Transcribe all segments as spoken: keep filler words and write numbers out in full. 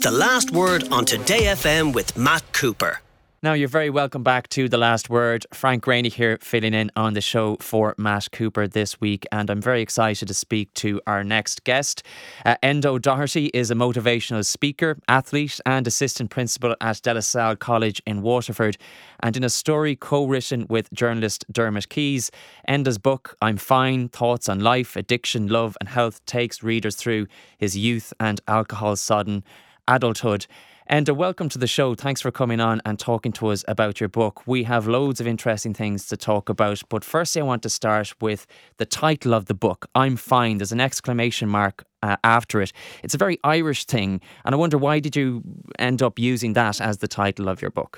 The Last Word on Today F M with Matt Cooper. Now, you're very welcome back to The Last Word. Frank Rainey here, filling in on the show for Matt Cooper this week, and I'm very excited to speak to our next guest. Uh, Endo Doherty is a motivational speaker, athlete and assistant principal at De La Salle College in Waterford. And in a story co-written with journalist Dermot Keys, Enda's book, I'm Fine, Thoughts on Life, Addiction, Love and Health takes readers through his youth and alcohol-sodden adulthood. Enda, welcome to the show. Thanks for coming on and talking to us about your book. We have loads of interesting things to talk about, but firstly I want to start with the title of the book, I'm Fine. There's an exclamation mark uh, after it. It's a very Irish thing, and I wonder, why did you end up using that as the title of your book?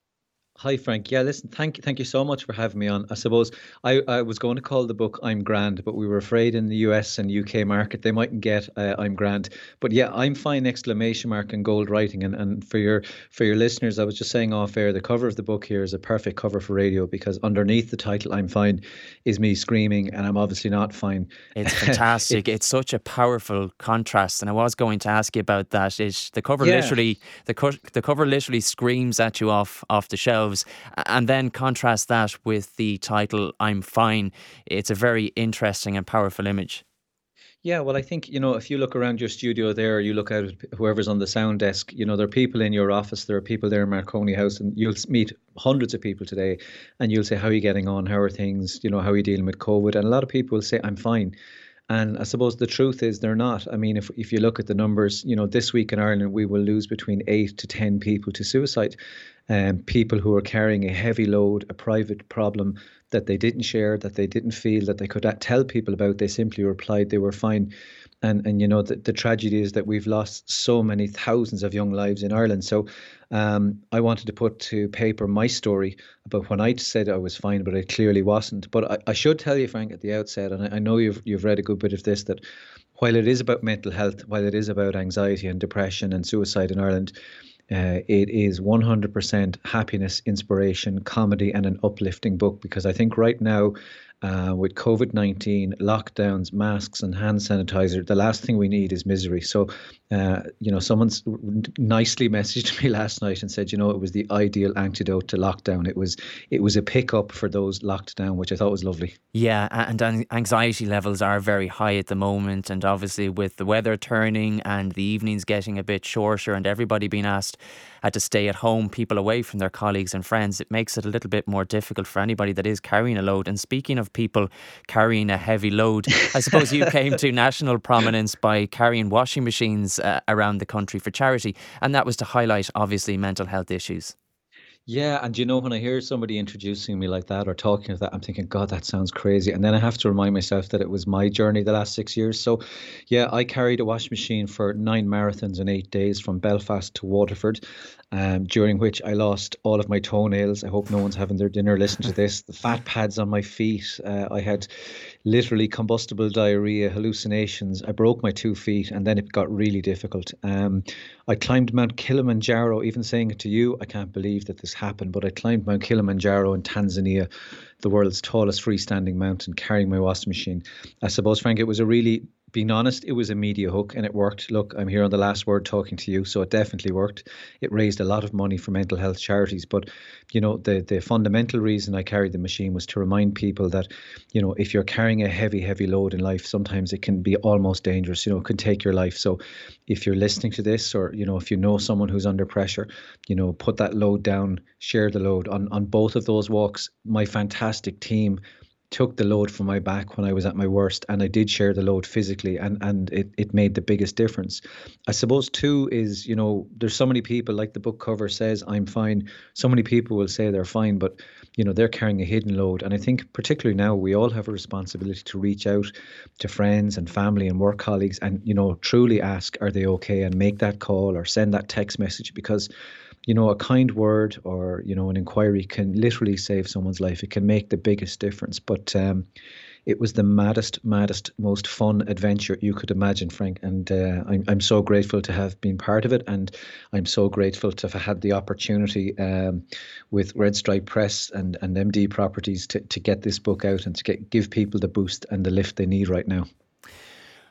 Hi, Frank. Yeah, listen, thank you, thank you so much for having me on. I suppose I, I was going to call the book I'm Grand, but we were afraid in the U S and U K market they mightn't get uh, I'm Grand. But yeah, I'm Fine, exclamation mark and gold writing. And, and for your for your listeners, I was just saying off air, the cover of the book here is a perfect cover for radio, because underneath the title I'm Fine is me screaming, and I'm obviously not fine. It's fantastic. it's, it's such a powerful contrast, and I was going to ask you about that. It's, the cover Yeah. literally the, co- the cover literally screams at you off off the shelves. And then contrast that with the title, I'm Fine. It's a very interesting and powerful image. Yeah, well, I think, you know, if you look around your studio there, you look out at whoever's on the sound desk, you know, there are people in your office, there are people there in Marconi House, and you'll meet hundreds of people today, and you'll say, how are you getting on? How are things? You know, how are you dealing with COVID? And a lot of people will say, I'm fine. And I suppose the truth is they're not. I mean, if if you look at the numbers, you know, this week in Ireland, we will lose between eight to ten people to suicide. Um, people who are carrying a heavy load, a private problem that they didn't share, that they didn't feel that they could tell people about. They simply replied they were fine. And, and you know, the, the tragedy is that we've lost so many thousands of young lives in Ireland. So um, I wanted to put to paper my story about when I said I was fine, but I clearly wasn't. But I, I should tell you, Frank, at the outset, and I, I know you've you've read a good bit of this, that while it is about mental health, while it is about anxiety and depression and suicide in Ireland, Uh, it is one hundred percent happiness, inspiration, comedy, and an uplifting book, because I think right now, uh, with COVID nineteen, lockdowns, masks, and hand sanitizer, the last thing we need is misery. So, uh, you know, someone's nicely messaged me last night and said, you know, it was the ideal antidote to lockdown. It was, it was a pickup for those locked down, which I thought was lovely. Yeah, and anxiety levels are very high at the moment, and obviously with the weather turning and the evenings getting a bit shorter and everybody being asked uh, to stay at home, people away from their colleagues and friends, it makes it a little bit more difficult for anybody that is carrying a load. And speaking of people carrying a heavy load, I suppose you came to national prominence by carrying washing machines uh, around the country for charity, and that was to highlight obviously mental health issues. Yeah, and you know, when I hear somebody introducing me like that or talking of that, I'm thinking, God, that sounds crazy. And then I have to remind myself that it was my journey the last six years. So, yeah, I carried a washing machine for nine marathons in eight days from Belfast to Waterford, um, during which I lost all of my toenails. I hope no one's having their dinner listening to this. The fat pads on my feet. Uh, I had literally combustible diarrhea, hallucinations. I broke my two feet, and then it got really difficult. Um, I climbed Mount Kilimanjaro. Even saying it to you, I can't believe that this happened, but I climbed Mount Kilimanjaro in Tanzania, the world's tallest freestanding mountain, carrying my washing machine. I suppose, Frank, it was a really, being honest, it was a media hook, and it worked. Look, I'm here on The Last Word talking to you, so it definitely worked. It raised a lot of money for mental health charities. But, you know, the, the fundamental reason I carried the machine was to remind people that, you know, if you're carrying a heavy, heavy load in life, sometimes it can be almost dangerous, you know, it can take your life. So if you're listening to this, or, you know, if you know someone who's under pressure, you know, put that load down, share the load. On, on both of those walks, my fantastic team took the load from my back when I was at my worst, and I did share the load physically, and and it, it made the biggest difference. I suppose too is, you know, there's so many people, like the book cover says, I'm fine. So many people will say they're fine, but, you know, they're carrying a hidden load. And I think particularly now we all have a responsibility to reach out to friends and family and work colleagues and, you know, truly ask, are they okay? And make that call or send that text message, because, you know, a kind word or, you know, an inquiry can literally save someone's life. It can make the biggest difference. But um, it was the maddest, maddest, most fun adventure you could imagine, Frank. And uh, I'm I'm so grateful to have been part of it. And I'm so grateful to have had the opportunity um, with Red Stripe Press and, and M D Properties to, to get this book out and to get, give people the boost and the lift they need right now.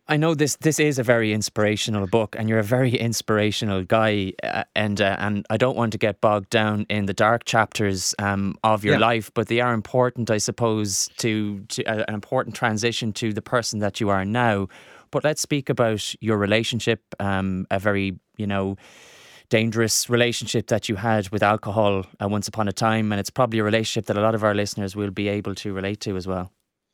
I know this this is a very inspirational book, and you're a very inspirational guy, uh, and uh, and I don't want to get bogged down in the dark chapters um, of your Yeah. life, but they are important, I suppose, to, to uh, an important transition to the person that you are now. But let's speak about your relationship, um, a very, you know, dangerous relationship that you had with alcohol uh, once upon a time, and it's probably a relationship that a lot of our listeners will be able to relate to as well.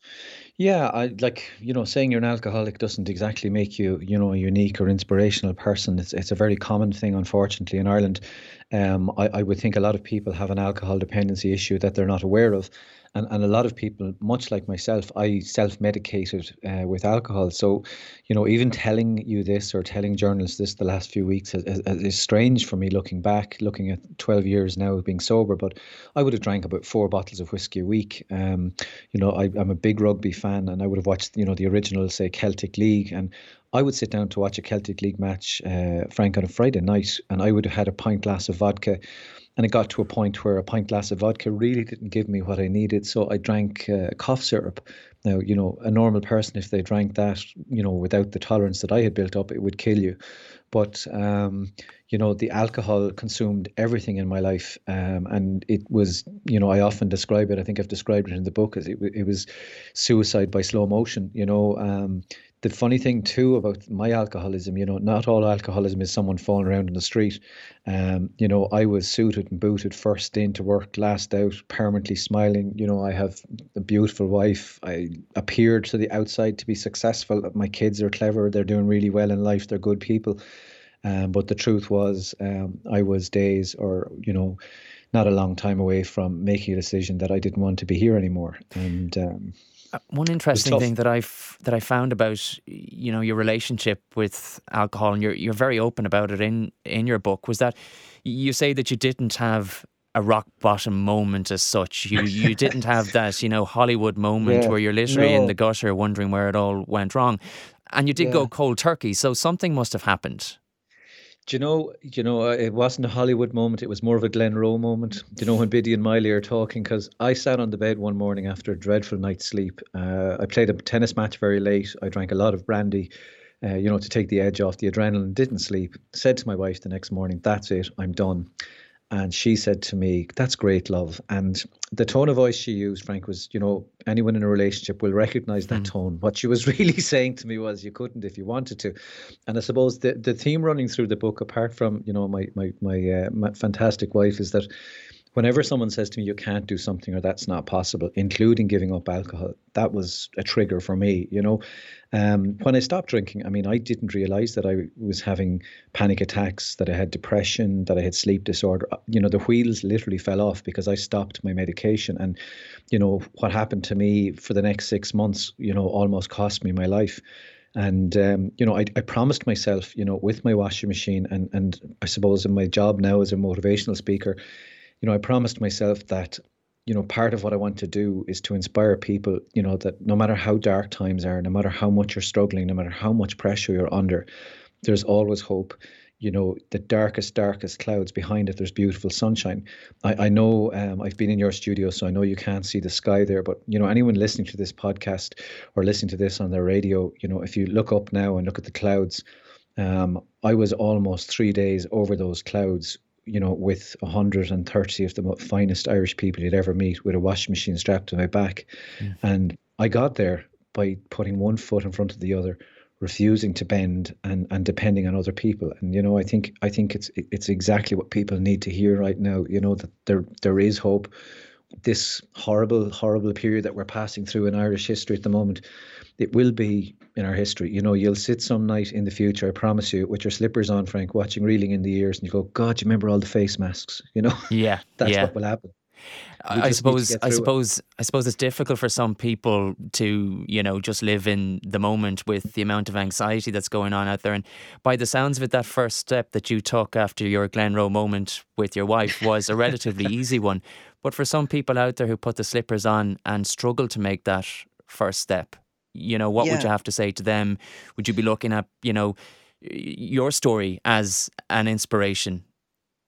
Yeah, I like, you know, saying you're an alcoholic doesn't exactly make you, you know, a unique or inspirational person. It's it's a very common thing, unfortunately, in Ireland. Um, I, I would think a lot of people have an alcohol dependency issue that they're not aware of. And, and a lot of people, much like myself, I self-medicated uh, with alcohol. So, you know, even telling you this or telling journalists this the last few weeks is, is, is strange for me looking back, looking at twelve years now of being sober. But I would have drank about four bottles of whiskey a week. Um, you know, I, I'm a big rugby fan, and I would have watched, you know, the original, say, Celtic League. And I would sit down to watch a Celtic League match, uh, Frank, on a Friday night, and I would have had a pint glass of vodka. And it got to a point where a pint glass of vodka really didn't give me what I needed. So I drank uh, cough syrup. Now, you know, a normal person, if they drank that, you know, without the tolerance that I had built up, it would kill you. But, um, you know, the alcohol consumed everything in my life. Um, and it was, you know, I often describe it, I think I've described it in the book, as it, it was suicide by slow motion, you know. Um, the funny thing too about my alcoholism, you know, not all alcoholism is someone falling around in the street. Um, you know, I was suited and booted, first in to work, last out, permanently smiling. You know, I have a beautiful wife. I appeared to the outside to be successful. My kids are clever. They're doing really well in life. They're good people. Um, but the truth was, um, I was days or, you know, not a long time away from making a decision that I didn't want to be here anymore. And um, Uh, One interesting thing that I've that I found about, you know, your relationship with alcohol, and you're you're very open about it in in your book, was that you say that you didn't have a rock bottom moment as such. You you didn't have that, you know, Hollywood moment yeah, where you're literally in no, the gutter wondering where it all went wrong, and you did go yeah. cold turkey. So something must have happened. Do you know, you know, uh, it wasn't a Hollywood moment. It was more of a Glen Rowe moment. Do you know when Biddy and Miley are talking? Because I sat on the bed one morning after a dreadful night's sleep. Uh, I played a tennis match very late. I drank a lot of brandy, uh, you know, to take the edge off the adrenaline. Didn't sleep. Said to my wife the next morning, "That's it. I'm done." And she said to me, "That's great, love." And the tone of voice she used, Frank, was, you know, anyone in a relationship will recognize that Mm. tone. What she was really saying to me was, you couldn't if you wanted to. And I suppose the, the theme running through the book, apart from, you know, my my my, uh, my fantastic wife, is that whenever someone says to me, you can't do something or that's not possible, including giving up alcohol, that was a trigger for me, you know. Um, when I stopped drinking, I mean, I didn't realize that I was having panic attacks, that I had depression, that I had sleep disorder. You know, the wheels literally fell off because I stopped my medication. And, you know, what happened to me for the next six months, you know, almost cost me my life. And, um, you know, I, I promised myself, you know, with my washing machine and, and I suppose in my job now as a motivational speaker, you know, I promised myself that, you know, part of what I want to do is to inspire people, you know, that no matter how dark times are, no matter how much you're struggling, no matter how much pressure you're under, there's always hope. You know, the darkest, darkest clouds, behind it, there's beautiful sunshine. I, I know um, I've been in your studio, so I know you can't see the sky there, but, you know, anyone listening to this podcast or listening to this on their radio, you know, if you look up now and look at the clouds, um, I was almost three days over those clouds, you know, with one hundred thirty of the mo- finest Irish people you'd ever meet, with a washing machine strapped to my back. Mm. And I got there by putting one foot in front of the other, refusing to bend and, and depending on other people. And, you know, I think I think it's it's exactly what people need to hear right now, you know, that there there is hope. This horrible, horrible period that we're passing through in Irish history at the moment, it will be in our history. You know, you'll sit some night in the future, I promise you, with your slippers on, Frank, watching Reeling in the Years, and you go, God, you remember all the face masks? You know, Yeah, that's yeah. what will happen. We I I just need to suppose get I through it. suppose I suppose it's difficult for some people to, you know, just live in the moment with the amount of anxiety that's going on out there. And by the sounds of it, that first step that you took after your Glen Rowe moment with your wife was a relatively easy one. But for some people out there who put the slippers on and struggle to make that first step, you know, what would you Yeah. have to say to them? Would you be looking at, you know, y- your story as an inspiration?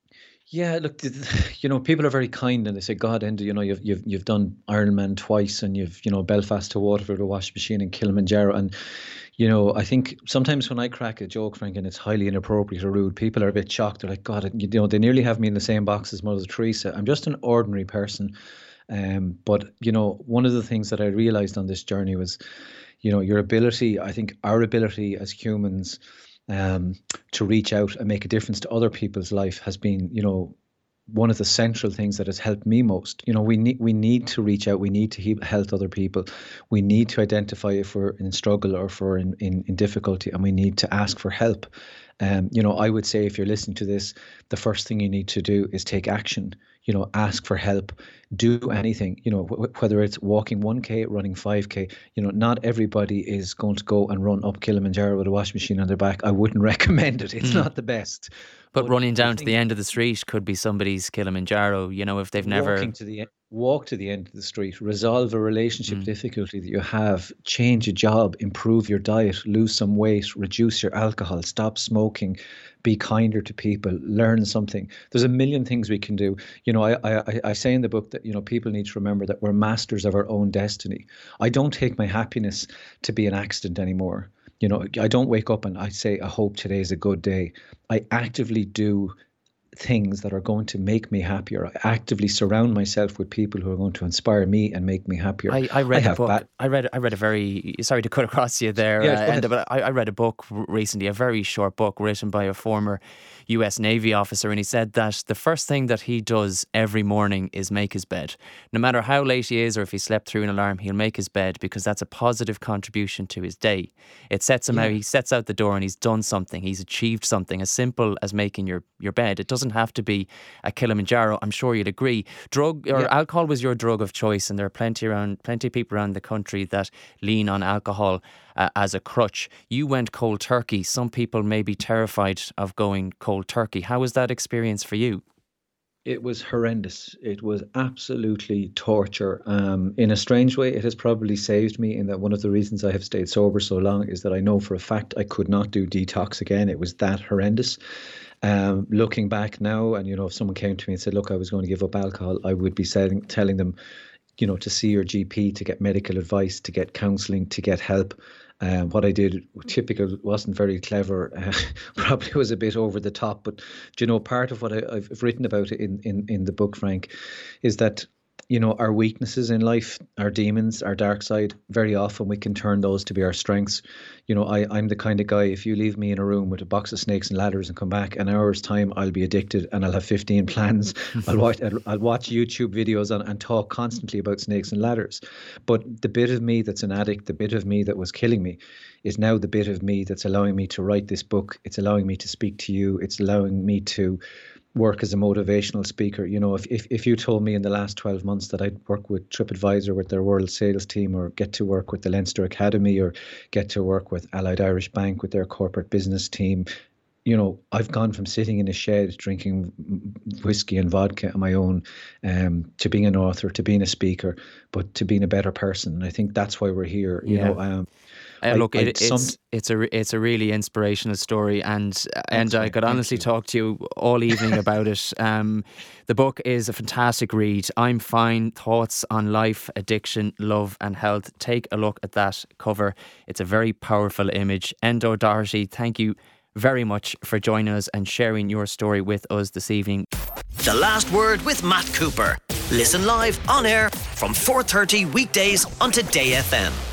Yeah, look, you know, people are very kind and they say, God, Enda, you know, you've you've you've done Ironman twice and you've, you know, Belfast to Waterford, a wash machine in Kilimanjaro. And, you know, I think sometimes when I crack a joke, Frank, and it's highly inappropriate or rude, people are a bit shocked. They're like, God, you know, they nearly have me in the same box as Mother Teresa. I'm just an ordinary person. Um, but, you know, one of the things that I realized on this journey was, you know, your ability, I think our ability as humans, um, to reach out and make a difference to other people's life has been, you know, one of the central things that has helped me most. You know, we need we need to reach out. We need to he- help other people. We need to identify if we're in struggle or if we're in, in, in difficulty, and we need to ask for help. Um, you know, I would say if you're listening to this, the first thing you need to do is take action. You know, ask for help, do anything, you know, wh- whether it's walking one K, running five K, you know, not everybody is going to go and run up Kilimanjaro with a washing machine on their back. I wouldn't recommend it. It's mm. not the best. But, but running down to the end of the street could be somebody's Kilimanjaro, you know, if they've never... Walking to the, walk to the end of the street, resolve a relationship mm. difficulty that you have, change a job, improve your diet, lose some weight, reduce your alcohol, stop smoking, be kinder to people, learn something. There's a million things we can do. You know, I, I, I say in the book that, you know, people need to remember that we're masters of our own destiny. I don't take my happiness to be an accident anymore. You know, I don't wake up and I say, I hope today is a good day. I actively do things that are going to make me happier. I actively surround myself with people who are going to inspire me and make me happier. I, I read I a book. Bad- I read. I read a very. Sorry to cut across you there, yeah, uh, Enda, but I, I read a book recently, a very short book written by a former U S Navy officer, and he said that the first thing that he does every morning is make his bed. No matter how late he is or if he slept through an alarm, he'll make his bed because that's a positive contribution to his day. It sets him yeah. out. He sets out the door and he's done something. He's achieved something as simple as making your your bed. It doesn't have to be a Kilimanjaro. I'm sure you'd agree. Drug or yeah. alcohol was your drug of choice, and there are plenty around, plenty of people around the country that lean on alcohol uh, as a crutch. You went cold turkey. Some people may be terrified of going cold turkey. How was that experience for you? It was horrendous. It was absolutely torture. Um, in a strange way, it has probably saved me in that one of the reasons I have stayed sober so long is that I know for a fact I could not do detox again. It was that horrendous. Um, looking back now, and you know, if someone came to me and said, look, I was going to give up alcohol, I would be saying, telling them, you know, to see your G P, to get medical advice, to get counselling, to get help. Um, what I did, typical, wasn't very clever, uh, probably was a bit over the top. But, you know, part of what I, I've written about it in, in, in the book, Frank, is that, you know, our weaknesses in life, our demons, our dark side, very often we can turn those to be our strengths. You know, I, I'm the kind of guy, if you leave me in a room with a box of snakes and ladders and come back an hour's time, I'll be addicted and I'll have fifteen plans. I'll watch I'll, I'll watch YouTube videos and, and talk constantly about snakes and ladders. But the bit of me that's an addict, the bit of me that was killing me, is now the bit of me that's allowing me to write this book. It's allowing me to speak to you. It's allowing me to work as a motivational speaker. You know, if, if if you told me in the last twelve months that I'd work with TripAdvisor with their world sales team, or get to work with the Leinster Academy, or get to work with Allied Irish Bank with their corporate business team, you know, I've gone from sitting in a shed drinking whiskey and vodka on my own, um, to being an author, to being a speaker, but to being a better person. And I think that's why we're here. You yeah. know, um, Uh, look, I, it, it's it's a it's a really inspirational story, and and I could honestly talk to you all evening about it. Um, the book is a fantastic read. I'm Fine: Thoughts on Life, Addiction, Love and Health. Take a look at that cover. It's a very powerful image. Enda O'Doherty, thank you very much for joining us and sharing your story with us this evening. The Last Word with Matt Cooper. Listen live on air from four thirty weekdays on Today F M.